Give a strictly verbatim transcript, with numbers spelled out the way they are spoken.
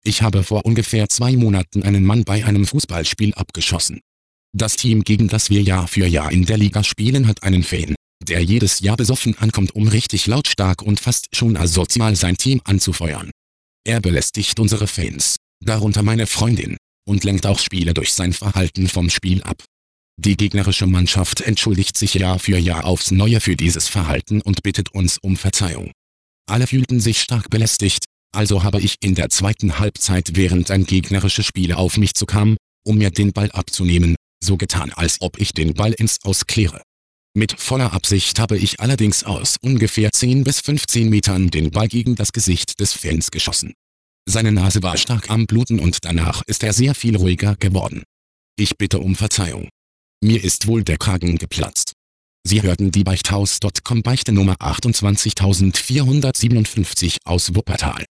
Ich habe vor ungefähr zwei Monaten einen Mann bei einem Fußballspiel abgeschossen. Das Team, gegen das wir Jahr für Jahr in der Liga spielen, hat einen Fan, der jedes Jahr besoffen ankommt, um richtig lautstark und fast schon asozial sein Team anzufeuern. Er belästigt unsere Fans, darunter meine Freundin, und lenkt auch Spieler durch sein Verhalten vom Spiel ab. Die gegnerische Mannschaft entschuldigt sich Jahr für Jahr aufs Neue für dieses Verhalten und bittet uns um Verzeihung. Alle fühlten sich stark belästigt, also habe ich in der zweiten Halbzeit, während ein gegnerischer Spieler auf mich zukam, um mir den Ball abzunehmen, so getan, als ob ich den Ball ins Aus kläre. Mit voller Absicht habe ich allerdings aus ungefähr zehn bis fünfzehn Metern den Ball gegen das Gesicht des Fans geschossen. Seine Nase war stark am Bluten und danach ist er sehr viel ruhiger geworden. Ich bitte um Verzeihung. Mir ist wohl der Kragen geplatzt. Sie hörten die Beichthaus Punkt com Beichte Nummer achtundzwanzigtausendvierhundertsiebenundfünfzig aus Wuppertal.